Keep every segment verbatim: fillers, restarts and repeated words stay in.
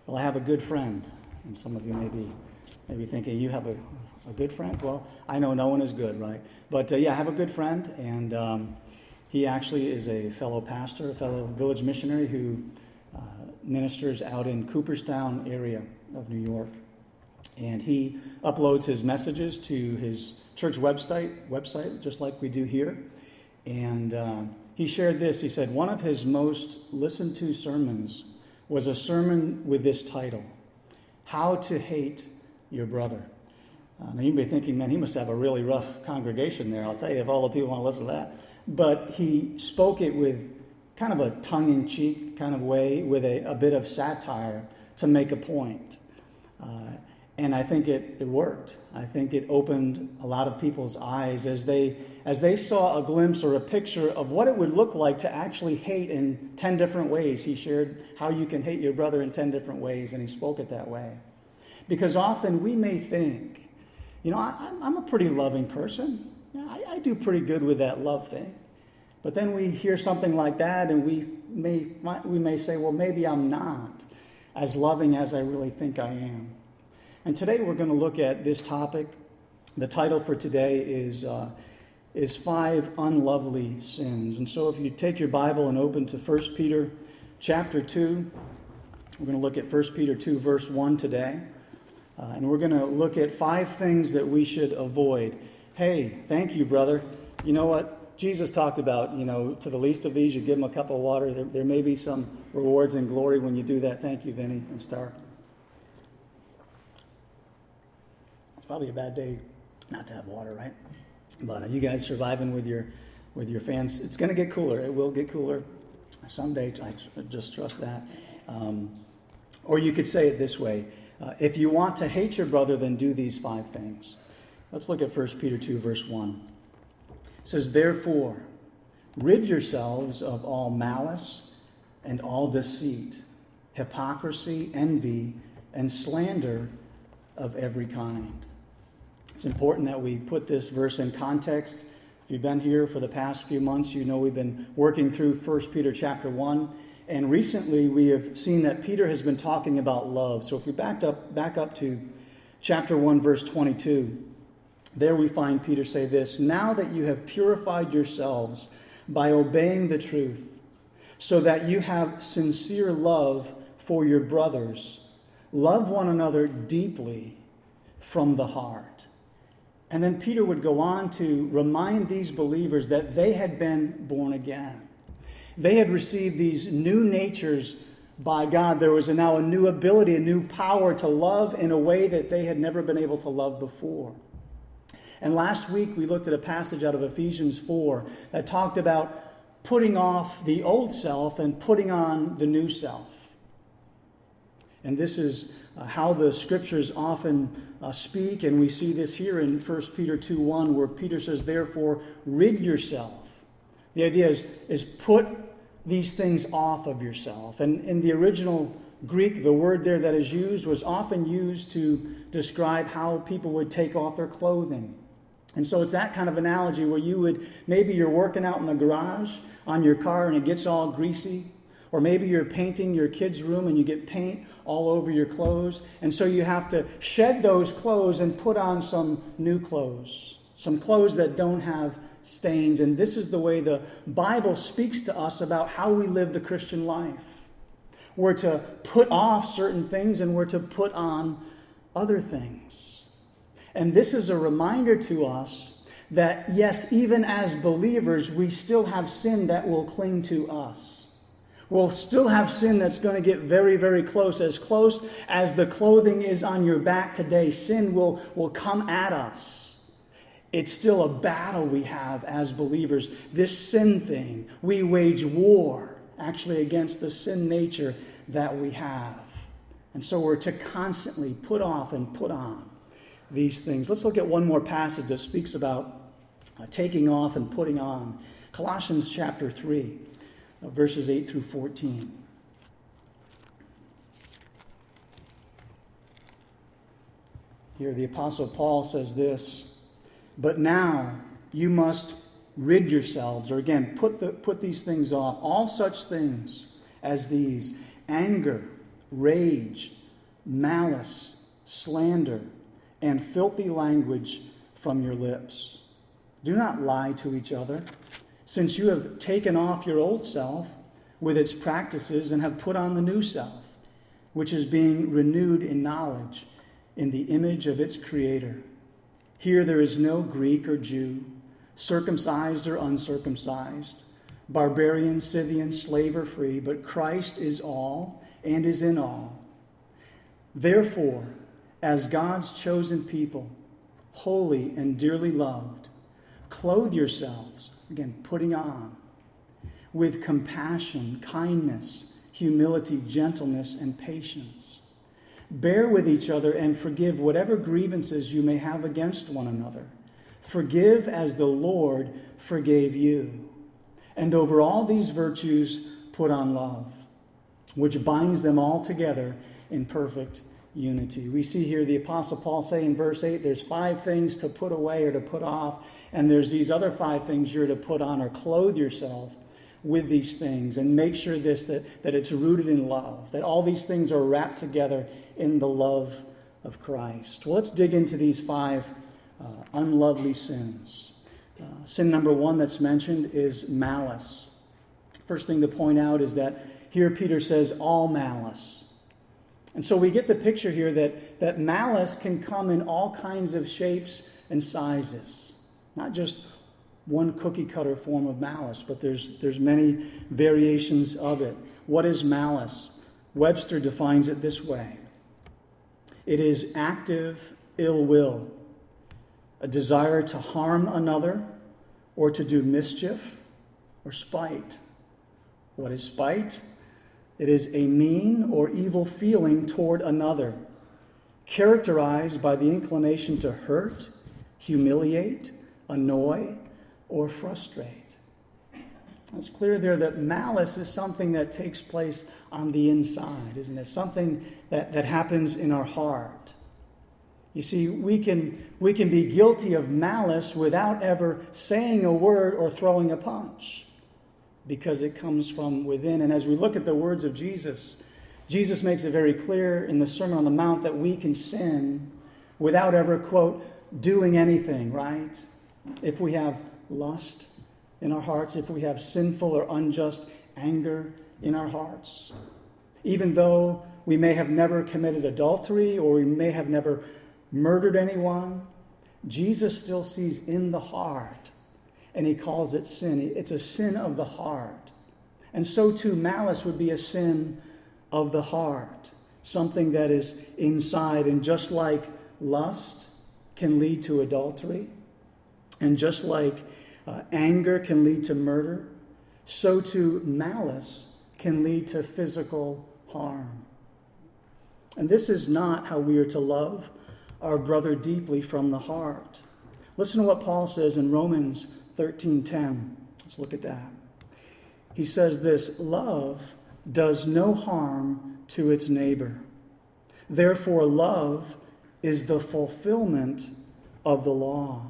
Well, I have a good friend. And some of you may be, may be thinking, you have a, a good friend? Well, I know no one is good, right? But uh, yeah, I have a good friend, and um, he actually is a fellow pastor, a fellow village missionary who uh, ministers out in Cooperstown area of New York. And he uploads his messages to his church website, website just like we do here. And uh, he shared this. He said, one of his most listened to sermons was a sermon with this title, How to Hate Your Brother. Uh, now you may be thinking, man, he must have a really rough congregation there. I'll tell you, if all the people want to listen to that. But he spoke it with kind of a tongue-in-cheek kind of way, with a, a bit of satire to make a point. Uh, and I think it, it worked. I think it opened a lot of people's eyes as they as they saw a glimpse or a picture of what it would look like to actually hate in ten different ways. He shared how you can hate your brother in ten different ways, and he spoke it that way. Because often we may think, you know, I, I'm a pretty loving person. I, I do pretty good with that love thing. But then we hear something like that, and we may we may say, well, maybe I'm not as loving as I really think I am. And today we're going to look at this topic. The title for today is uh, is Five Unlovely Sins. And so if you take your Bible and open to First Peter chapter two, we're going to look at First Peter two, verse one today. Uh, and we're going to look at five things that we should avoid. Hey, thank you, brother. You know what? Jesus talked about, you know, to the least of these, you give them a cup of water. There, there may be some rewards and glory when you do that. Thank you, Vinny and Star. It's probably a bad day not to have water, right? But uh, you guys surviving with your with your fans. It's going to get cooler. It will get cooler someday. I just trust that. Um, or you could say it this way. Uh, if you want to hate your brother, then do these five things. Let's look at First Peter two, verse one. It says, therefore, rid yourselves of all malice and all deceit, hypocrisy, envy, and slander of every kind. It's important that we put this verse in context. If you've been here for the past few months, you know we've been working through First Peter chapter one. And recently we have seen that Peter has been talking about love. So if we backed up, back up to chapter one, verse twenty-two, there we find Peter say this, now that you have purified yourselves by obeying the truth, so that you have sincere love for your brothers, love one another deeply from the heart. And then Peter would go on to remind these believers that they had been born again. They had received these new natures by God. There was now a new ability, a new power to love in a way that they had never been able to love before. And last week we looked at a passage out of Ephesians four that talked about putting off the old self and putting on the new self. And this is uh, how the scriptures often uh, speak, and we see this here in First Peter two one, where Peter says, therefore, rid yourself. The idea is, is put these things off of yourself. And in the original Greek, the word there that is used was often used to describe how people would take off their clothing. And so it's that kind of analogy where you would, maybe you're working out in the garage on your car and it gets all greasy. Or maybe you're painting your kid's room and you get paint all over your clothes. And so you have to shed those clothes and put on some new clothes. Some clothes that don't have stains. And this is the way the Bible speaks to us about how we live the Christian life. We're to put off certain things and we're to put on other things. And this is a reminder to us that, yes, even as believers, we still have sin that will cling to us. We'll still have sin that's going to get very, very close. As close as the clothing is on your back today, sin will, will come at us. It's still a battle we have as believers. This sin thing, we wage war actually against the sin nature that we have. And so we're to constantly put off and put on these things. Let's look at one more passage that speaks about uh, taking off and putting on. Colossians chapter three. Verses eight through fourteen. Here the Apostle Paul says this, but now you must rid yourselves, or again, put the put these things off, all such things as these: anger, rage, malice, slander, and filthy language from your lips. Do not lie to each other, since you have taken off your old self with its practices and have put on the new self, which is being renewed in knowledge in the image of its Creator. Here there is no Greek or Jew, circumcised or uncircumcised, barbarian, Scythian, slave or free, but Christ is all and is in all. Therefore, as God's chosen people, holy and dearly loved, clothe yourselves, again, putting on, with compassion, kindness, humility, gentleness, and patience. Bear with each other and forgive whatever grievances you may have against one another. Forgive as the Lord forgave you. And over all these virtues, put on love, which binds them all together in perfect unity. We see here the Apostle Paul say in verse eight, there's five things to put away or to put off, and there's these other five things you're to put on or clothe yourself with these things. And make sure this, that, that it's rooted in love, that all these things are wrapped together in the love of Christ. Well, let's dig into these five uh, unlovely sins. Uh, sin number one that's mentioned is malice. First thing to point out is that here Peter says all malice. And so we get the picture here that, that malice can come in all kinds of shapes and sizes. Not just one cookie cutter form of malice, but there's, there's many variations of it. What is malice? Webster defines it this way. It is active ill will, a desire to harm another or to do mischief or spite. What is spite? It is a mean or evil feeling toward another, characterized by the inclination to hurt, humiliate, annoy, or frustrate. It's clear there that malice is something that takes place on the inside, isn't it? Something that, that happens in our heart. You see, we can, we can be guilty of malice without ever saying a word or throwing a punch, because it comes from within. And as we look at the words of Jesus, Jesus makes it very clear in the Sermon on the Mount that we can sin without ever, quote, doing anything, right? If we have lust in our hearts, if we have sinful or unjust anger in our hearts, even though we may have never committed adultery or we may have never murdered anyone, Jesus still sees in the heart, and he calls it sin. It's a sin of the heart. And so too, malice would be a sin of the heart, something that is inside. And just like lust can lead to adultery, and just like uh, anger can lead to murder, so too malice can lead to physical harm. And this is not how we are to love our brother deeply from the heart. Listen to what Paul says in Romans thirteen ten. Let's look at that. He says this, love does no harm to its neighbor. Therefore, love is the fulfillment of the law.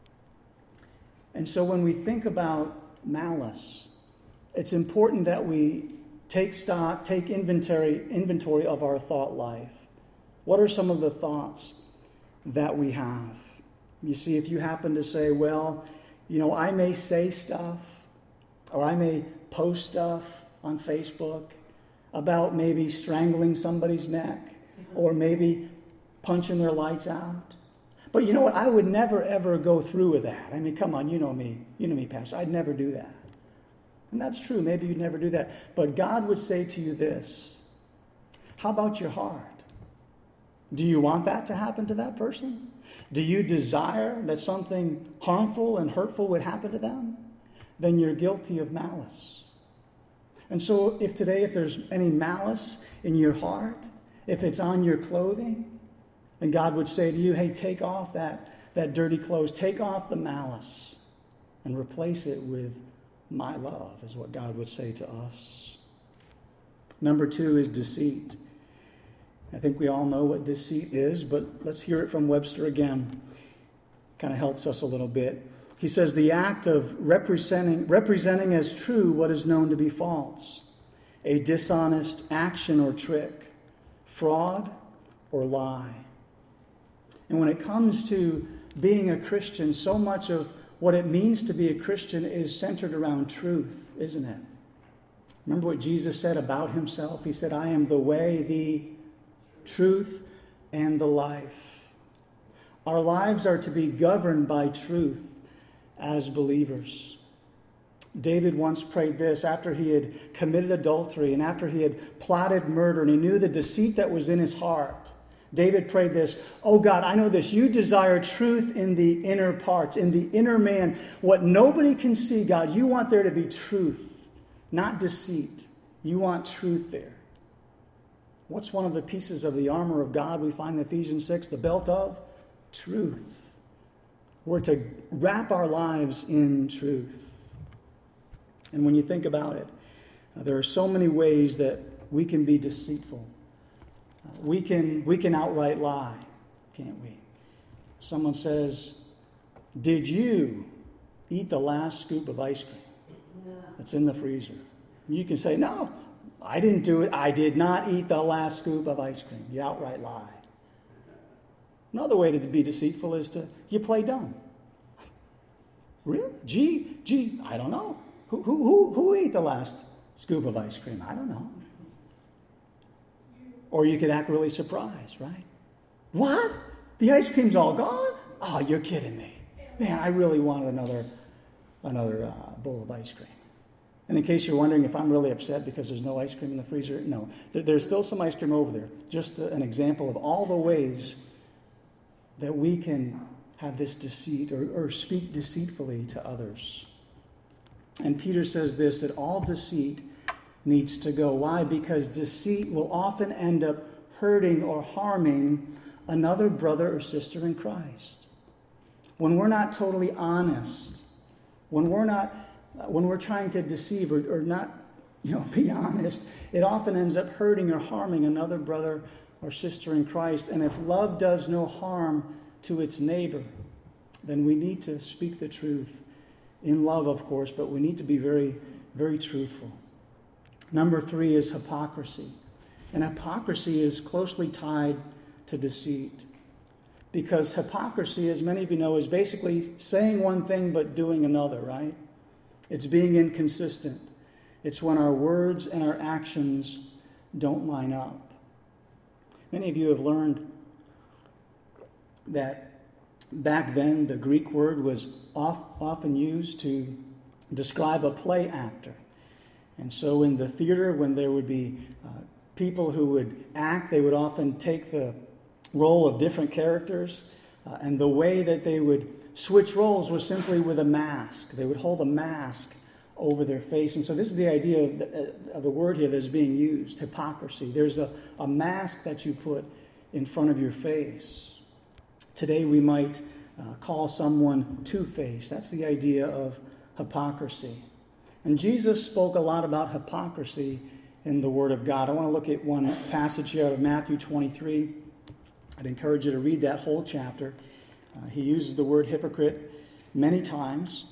And so when we think about malice, it's important that we take stock, take inventory, inventory of our thought life. What are some of the thoughts that we have? You see, if you happen to say, well, you know, I may say stuff, or I may post stuff on Facebook about maybe strangling somebody's neck, or maybe punching their lights out. But you know what? I would never, ever go through with that. I mean, come on, you know me. You know me, Pastor. I'd never do that. And that's true. Maybe you'd never do that. But God would say to you this, how about your heart? Do you want that to happen to that person? Do you desire that something harmful and hurtful would happen to them? Then you're guilty of malice. And so if today, if there's any malice in your heart, if it's on your clothing, then God would say to you, hey, take off that, that dirty clothes, take off the malice and replace it with my love, is what God would say to us. Number two is deceit. I think we all know what deceit is, but let's hear it from Webster again. Kind of helps us a little bit. He says, the act of representing, representing as true what is known to be false, a dishonest action or trick, fraud, or lie. And when it comes to being a Christian, so much of what it means to be a Christian is centered around truth, isn't it? Remember what Jesus said about himself? He said, I am the way, the truth, and the life. Our lives are to be governed by truth as believers. David once prayed this after he had committed adultery and after he had plotted murder and he knew the deceit that was in his heart. David prayed this, oh God, I know this. You desire truth in the inner parts, in the inner man. What nobody can see, God, you want there to be truth, not deceit. You want truth there. What's one of the pieces of the armor of God we find in Ephesians six? The belt of truth. We're to wrap our lives in truth. And when you think about it, uh, there are so many ways that we can be deceitful. Uh, we can we can outright lie, can't we? Someone says, did you eat the last scoop of ice cream that's in the freezer? You can say, no, I didn't do it. I did not eat the last scoop of ice cream. You outright lie. Another way to be deceitful is to, you play dumb. Really? Gee, gee, I don't know. Who, who, who, who ate the last scoop of ice cream? I don't know. Or you could act really surprised, right? What? The ice cream's all gone? Oh, you're kidding me. Man, I really wanted another, another uh, bowl of ice cream. And in case you're wondering if I'm really upset because there's no ice cream in the freezer, no. There, there's still some ice cream over there. Just a, an example of all the ways that we can have this deceit or, or speak deceitfully to others. And Peter says this, that all deceit needs to go. Why? Because deceit will often end up hurting or harming another brother or sister in Christ. When we're not totally honest, when we're not, when we're trying to deceive or, or not, you know, be honest, it often ends up hurting or harming another brother or sister in Christ. And if love does no harm to its neighbor, then we need to speak the truth. In love, of course, but we need to be very, very truthful. Number three is hypocrisy. And hypocrisy is closely tied to deceit. Because hypocrisy, as many of you know, is basically saying one thing but doing another, right? It's being inconsistent. It's when our words and our actions don't line up. Many of you have learned that back then, the Greek word was oft, often used to describe a play actor. And so in the theater, when there would be uh, people who would act, they would often take the role of different characters. Uh, and the way that they would switch roles was simply with a mask. They would hold a mask over their face. And so this is the idea of the, uh, of the word here that's being used, hypocrisy. There's a, a mask that you put in front of your face. Today we might uh, call someone two-faced. That's the idea of hypocrisy. And Jesus spoke a lot about hypocrisy in the Word of God. I want to look at one passage here out of Matthew twenty-three. I'd encourage you to read that whole chapter. Uh, he uses the word hypocrite many times.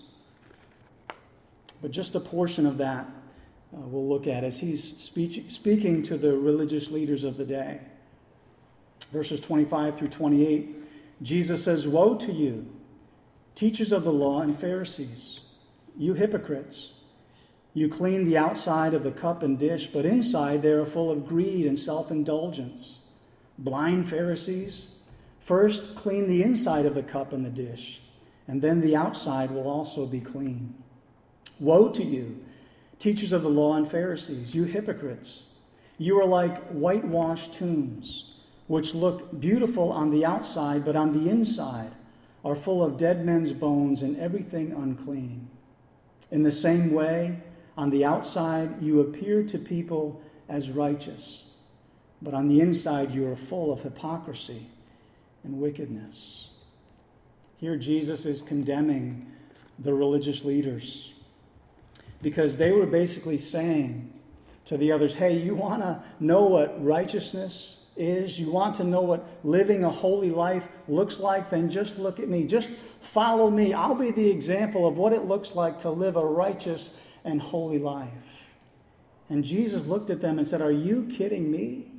But just a portion of that uh, we'll look at as he's speech, speaking to the religious leaders of the day. Verses twenty-five through twenty-eight. Jesus says, woe to you, teachers of the law and Pharisees, you hypocrites. You clean the outside of the cup and dish, but inside they are full of greed and self-indulgence. Blind Pharisees, first clean the inside of the cup and the dish, and then the outside will also be clean. Woe to you, teachers of the law and Pharisees, you hypocrites. You are like whitewashed tombs, which look beautiful on the outside, but on the inside are full of dead men's bones and everything unclean. In the same way, on the outside you appear to people as righteous, but on the inside you are full of hypocrisy and wickedness. Here Jesus is condemning the religious leaders because they were basically saying to the others, hey, you want to know what righteousness is, you want to know what living a holy life looks like, then just look at me. Just follow me. I'll be the example of what it looks like to live a righteous and holy life. And Jesus looked at them and said, are you kidding me?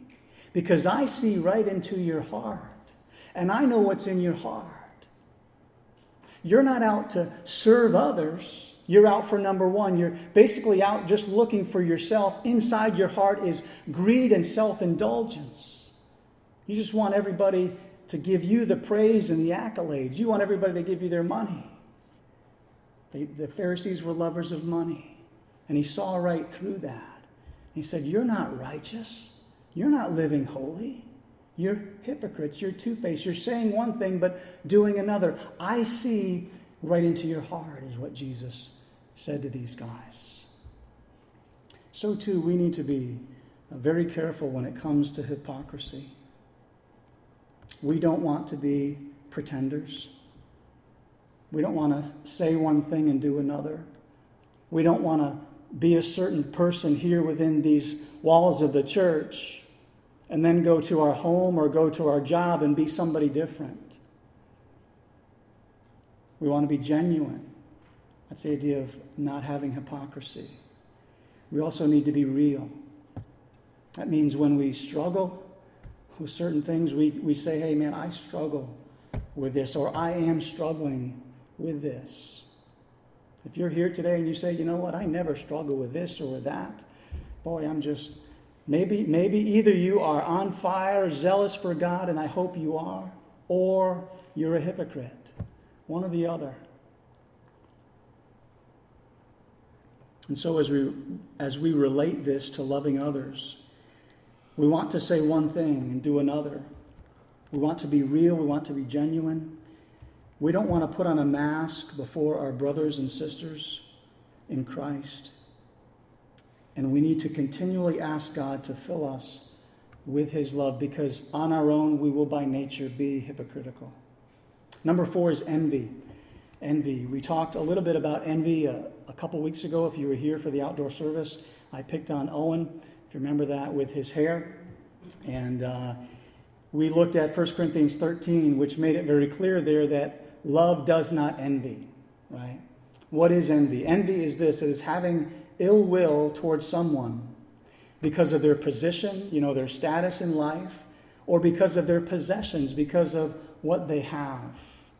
because I see right into your heart, and I know what's in your heart. You're not out to serve others. You're out for number one. You're basically out just looking for yourself. Inside your heart is greed and self-indulgence. You just want everybody to give you the praise and the accolades. You want everybody to give you their money. They, the Pharisees were lovers of money. And he saw right through that. He said, you're not righteous. You're not living holy. You're hypocrites. You're two-faced. You're saying one thing but doing another. I see right into your heart, is what Jesus said to these guys. So too, we need to be very careful when it comes to hypocrisy. We don't want to be pretenders. We don't want to say one thing and do another. We don't want to be a certain person here within these walls of the church and then go to our home or go to our job and be somebody different. We want to be genuine. That's the idea of not having hypocrisy. We also need to be real. That means when we struggle with certain things, we, we say, hey man, I struggle with this, or I am struggling with this. If you're here today and you say, you know what, I never struggle with this or with that, boy, I'm just, maybe, maybe either you are on fire, zealous for God, and I hope you are, or you're a hypocrite. One or the other. And so as we, as we relate this to loving others, we want to say one thing and do another. We want to be real. We want to be genuine. We don't want to put on a mask before our brothers and sisters in Christ. And we need to continually ask God to fill us with his love, because on our own we will by nature be hypocritical. Number four is envy. Envy. We talked a little bit about envy a, a couple weeks ago. If you were here for the outdoor service, I picked on Owen, if you remember that, with his hair. And uh, we looked at First Corinthians thirteen, which made it very clear there that love does not envy, right? What is envy? Envy is this. It is having ill will towards someone because of their position, you know, their status in life, or because of their possessions, because of what they have.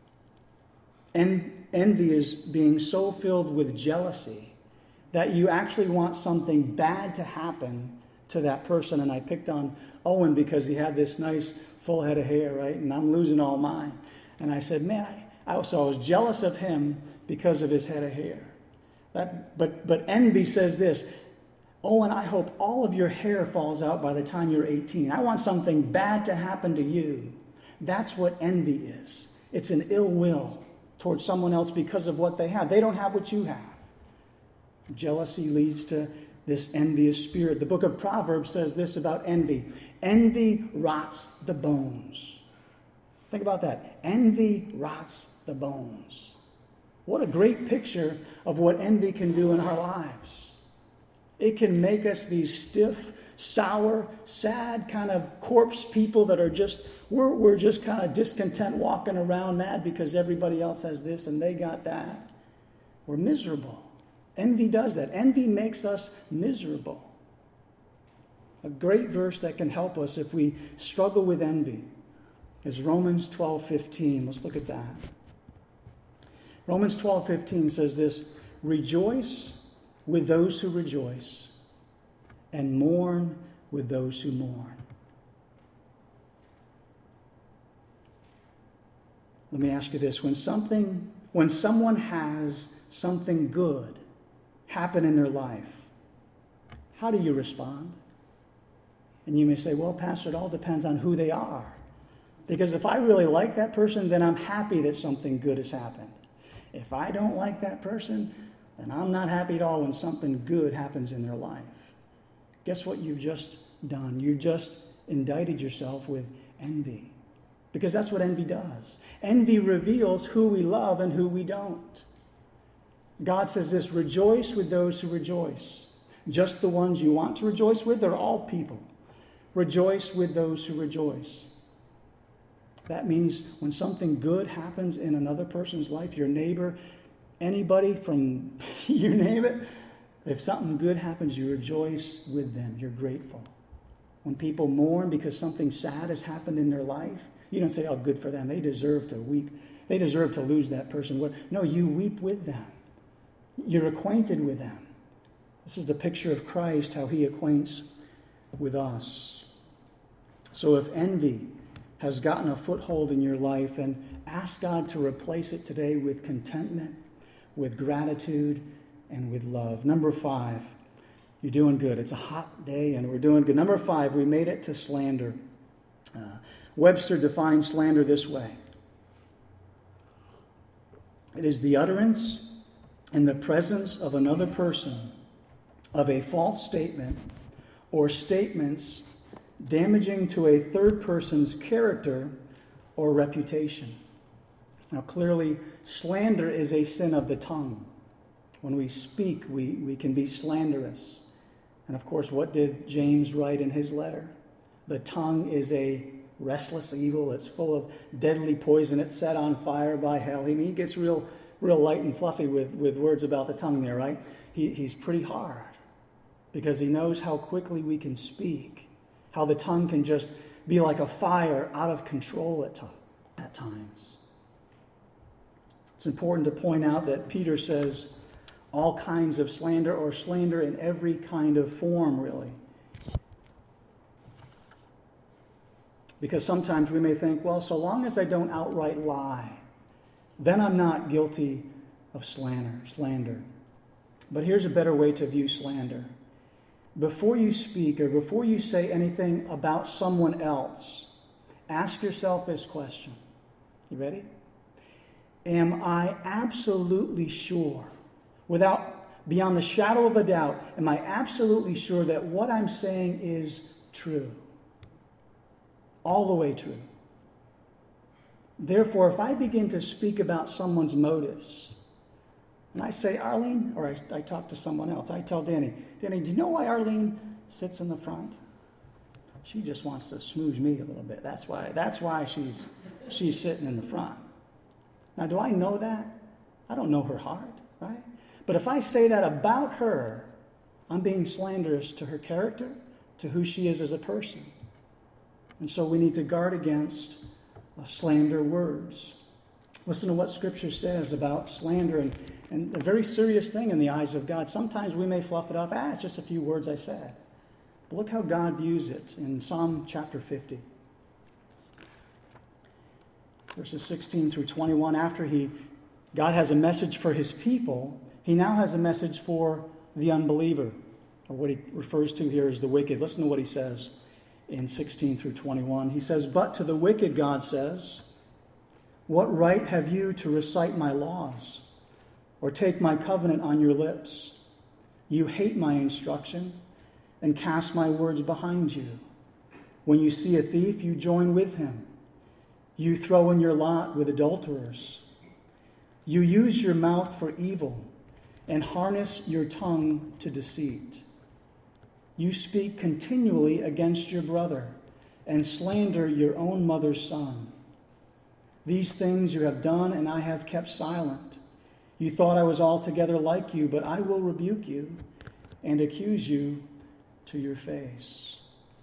En- envy is being so filled with jealousy that you actually want something bad to happen to that person. And I picked on Owen because he had this nice full head of hair, right? And I'm losing all mine. And I said, man, I, I, so I was jealous of him because of his head of hair. That, but, but envy says this, Owen, I hope all of your hair falls out by the time you're eighteen. I want something bad to happen to you. That's what envy is. It's an ill will towards someone else because of what they have. They don't have what you have. Jealousy leads to this envious spirit. The book of Proverbs says this about envy. Envy rots the bones. Think about that. Envy rots the bones. What a great picture of what envy can do in our lives. It can make us these stiff, sour, sad kind of corpse people that are just, we're, we're just kind of discontent walking around mad because everybody else has this and they got that. We're miserable. Envy does that. Envy makes us miserable. A great verse that can help us if we struggle with envy is Romans twelve fifteen. Let's look at that. Romans twelve fifteen says this, rejoice with those who rejoice and mourn with those who mourn. Let me ask you this. When something, when someone has something good happen in their life, how do you respond? And you may say, well, Pastor, it all depends on who they are. Because if I really like that person, then I'm happy that something good has happened. If I don't like that person, then I'm not happy at all when something good happens in their life. Guess what you've just done? You just indicted yourself with envy. Because that's what envy does. Envy reveals who we love and who we don't. God says this, rejoice with those who rejoice. Just the ones you want to rejoice with, they're all people. Rejoice with those who rejoice. That means when something good happens in another person's life, your neighbor, anybody from, you name it, if something good happens, you rejoice with them. You're grateful. When people mourn because something sad has happened in their life, you don't say, oh, good for them. They deserve to weep. They deserve to lose that person. No, you weep with them. You're acquainted with them. This is the picture of Christ, how he acquaints with us. So if envy has gotten a foothold in your life, then ask God to replace it today with contentment, with gratitude, and with love. Number five, you're doing good. It's a hot day and we're doing good. Number five, we made it to slander. Uh, Webster defines slander this way. It is the utterance in the presence of another person of a false statement or statements damaging to a third person's character or reputation. Now, clearly, slander is a sin of the tongue. When we speak, we, we can be slanderous. And of course, what did James write in his letter? The tongue is a restless evil. It's full of deadly poison. It's set on fire by hell. I mean, he gets real, real light and fluffy with, with words about the tongue there, right? He, he's pretty hard because he knows how quickly we can speak, how the tongue can just be like a fire out of control at, to- at times. It's important to point out that Peter says all kinds of slander, or slander in every kind of form, really. Because sometimes we may think, well, so long as I don't outright lie, then I'm not guilty of slander. slander. But here's a better way to view slander. Before you speak or before you say anything about someone else, ask yourself this question. You ready? Am I absolutely sure, without, beyond the shadow of a doubt, am I absolutely sure that what I'm saying is true? All the way true. Therefore, if I begin to speak about someone's motives, and I say, Arlene, or I, I talk to someone else, I tell Danny, Danny, do you know why Arlene sits in the front? She just wants to smooze me a little bit. That's why, that's why she's, she's sitting in the front. Now, do I know that? I don't know her heart, right? But if I say that about her, I'm being slanderous to her character, to who she is as a person. And so we need to guard against uh, slander words. Listen to what Scripture says about slander, and, and a very serious thing in the eyes of God. Sometimes we may fluff it off. Ah, it's just a few words I said. But look how God views it in Psalm chapter fifty. Verses sixteen through twenty-one. After he, God has a message for his people, he now has a message for the unbeliever, or what he refers to here as the wicked. Listen to what he says in sixteen through twenty-one. He says, but to the wicked, God says, what right have you to recite my laws or take my covenant on your lips? You hate my instruction and cast my words behind you. When you see a thief, you join with him. You throw in your lot with adulterers. You use your mouth for evil and harness your tongue to deceit. You speak continually against your brother and slander your own mother's son. These things you have done, and I have kept silent. You thought I was altogether like you, but I will rebuke you and accuse you to your face.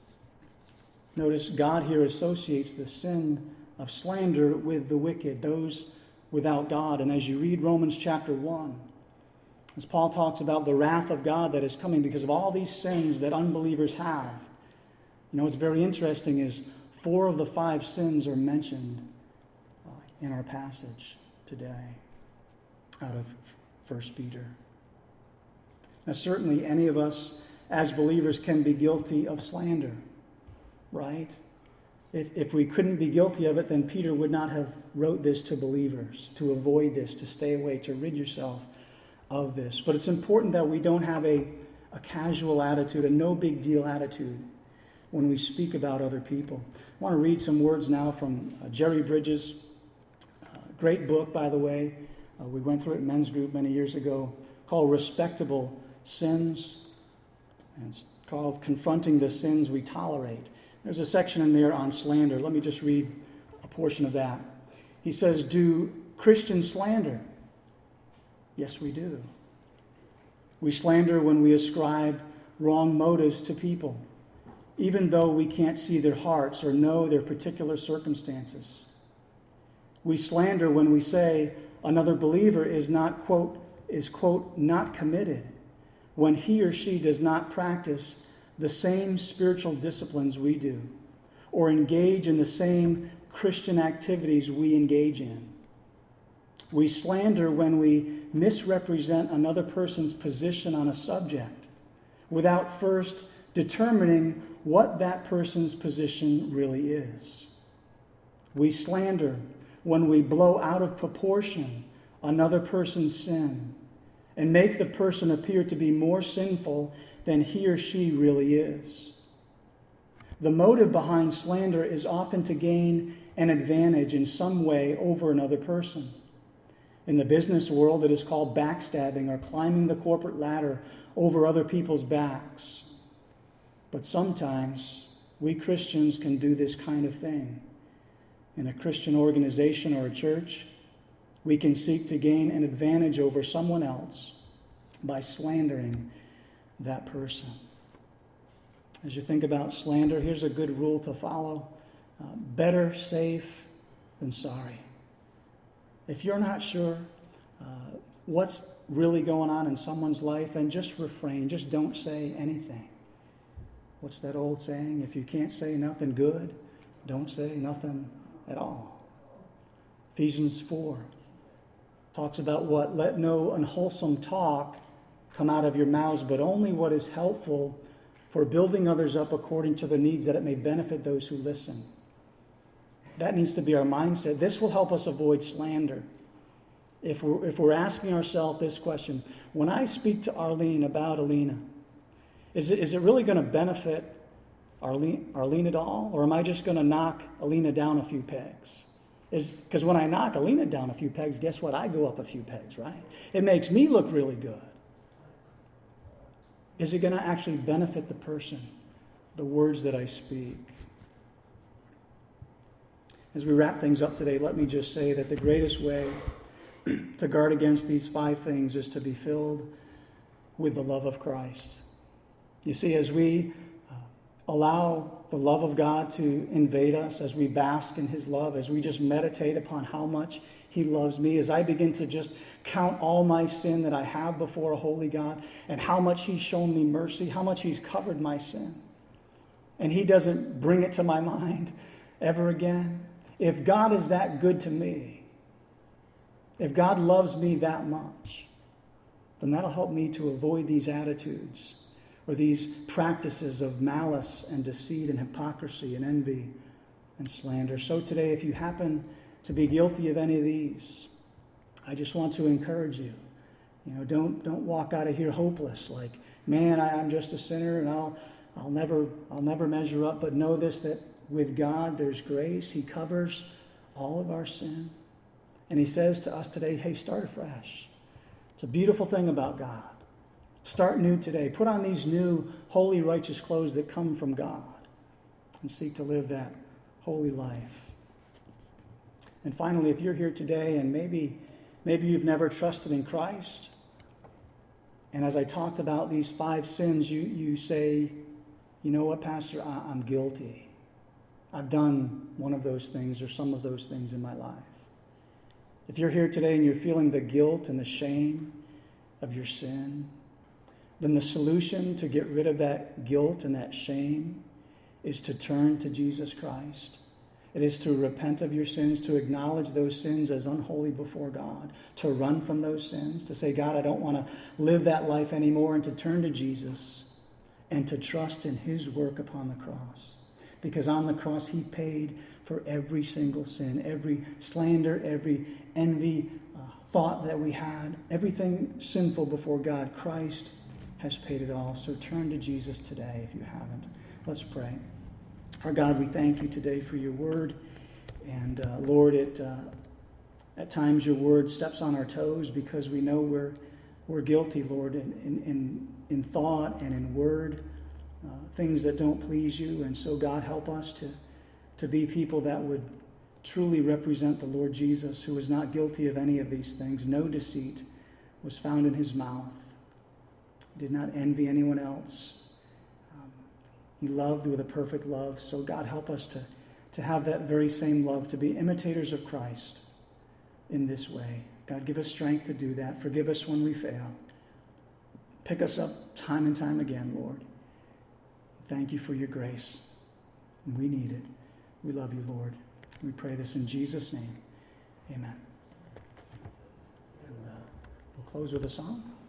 Notice God here associates the sin of slander with the wicked, those without God. And as you read Romans chapter one, as Paul talks about the wrath of God that is coming because of all these sins that unbelievers have, you know, what's very interesting is four of the five sins are mentioned uh, in our passage today out of First Peter. Now, certainly any of us as believers can be guilty of slander, right? If, if we couldn't be guilty of it, then Peter would not have wrote this to believers, to avoid this, to stay away, to rid yourself of this. But it's important that we don't have a, a casual attitude, a no big deal attitude when we speak about other people. I want to read some words now from uh, Jerry Bridges. Uh, great book, by the way. Uh, we went through it in men's group many years ago, called Respectable Sins. And it's called Confronting the Sins We Tolerate. There's a section in there on slander. Let me just read a portion of that. He says, do Christians slander? Yes, we do. We slander when we ascribe wrong motives to people. even though we can't see their hearts or know their particular circumstances. We slander when we say another believer is not, quote, is, quote, not committed when he or she does not practice the same spiritual disciplines we do or engage in the same Christian activities we engage in. We slander when we misrepresent another person's position on a subject without first determining what that person's position really is. We slander when we blow out of proportion another person's sin and make the person appear to be more sinful than he or she really is. The motive behind slander is often to gain an advantage in some way over another person. In the business world, it is called backstabbing or climbing the corporate ladder over other people's backs. But sometimes we Christians can do this kind of thing. In a Christian organization or a church, we can seek to gain an advantage over someone else by slandering that person. As you think about slander, here's a good rule to follow. Uh, better safe than sorry. If you're not sure uh, what's really going on in someone's life, then just refrain. Just don't say anything. What's that old saying? If you can't say nothing good, don't say nothing at all. Ephesians four talks about what? Let no unwholesome talk come out of your mouths, but only what is helpful for building others up according to their needs, that it may benefit those who listen. That needs to be our mindset. This will help us avoid slander. If we're, if we're asking ourselves this question, when I speak to Arlene about Alina, is it, is it really going to benefit Arlene, Arlene at all? Or am I just going to knock Alina down a few pegs? Because when I knock Alina down a few pegs, guess what? I go up a few pegs, right? It makes me look really good. Is it going to actually benefit the person, the words that I speak? As we wrap things up today, let me just say that the greatest way to guard against these five things is to be filled with the love of Christ. You see, as we uh, allow the love of God to invade us, as we bask in His love, as we just meditate upon how much He loves me, as I begin to just count all my sin that I have before a holy God and how much He's shown me mercy, how much He's covered my sin, and He doesn't bring it to my mind ever again. If God is that good to me, if God loves me that much, then that'll help me to avoid these attitudes or these practices of malice and deceit and hypocrisy and envy and slander. So today, if you happen to be guilty of any of these, I just want to encourage you. You know, don't don't walk out of here hopeless, like, man, I, I'm just a sinner and I'll I'll never I'll never measure up. But know this, that with God there's grace. He covers all of our sin. And He says to us today, hey, start afresh. It's a beautiful thing about God. Start new today. Put on these new holy, righteous clothes that come from God and seek to live that holy life. And finally, if you're here today and maybe, maybe you've never trusted in Christ, and as I talked about these five sins, you, you say, you know what, Pastor, I, I'm guilty. I've done one of those things or some of those things in my life. If you're here today and you're feeling the guilt and the shame of your sin, then the solution to get rid of that guilt and that shame is to turn to Jesus Christ. It is to repent of your sins, to acknowledge those sins as unholy before God, to run from those sins, to say, God, I don't want to live that life anymore, and to turn to Jesus and to trust in His work upon the cross. Because on the cross, He paid for every single sin, every slander, every envy, uh, thought that we had, everything sinful before God. Christ has paid it all. So turn to Jesus today if you haven't. Let's pray. Our God, we thank You today for Your word. And uh, Lord, it uh, at times Your word steps on our toes because we know we're we're guilty, Lord, in in, in, in thought and in word, uh, things that don't please You. And so, God, help us to, to be people that would truly represent the Lord Jesus, who was not guilty of any of these things. No deceit was found in His mouth. Did not envy anyone else. Um, He loved with a perfect love. So God, help us to, to have that very same love, to be imitators of Christ in this way. God, give us strength to do that. Forgive us when we fail. Pick us up time and time again, Lord. Thank you for your grace. We need it. We love you, Lord. We pray this in Jesus' name. Amen. And uh, we'll close with a song.